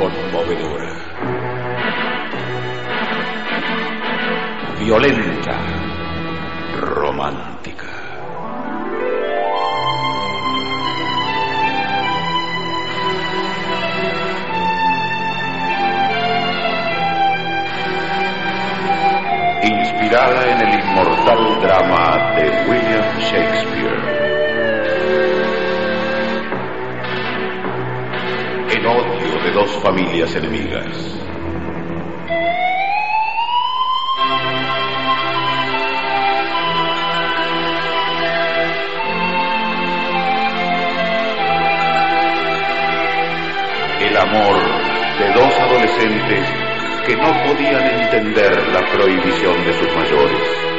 conmovedora, violenta, romántica. Inspirada en el inmortal drama de William Shakespeare. En odio de dos familias enemigas. El amor de dos adolescentes que no podían entender la prohibición de sus mayores.